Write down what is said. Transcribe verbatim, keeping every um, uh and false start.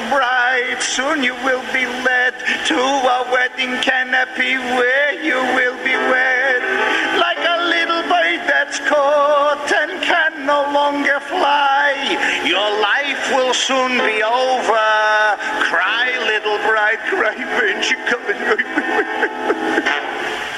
bride, soon you will be led to a wedding canopy where you will be wed. Like a little bird that's caught and can no longer fly, your life will soon be over. Cry, little bride, cry, when you coming?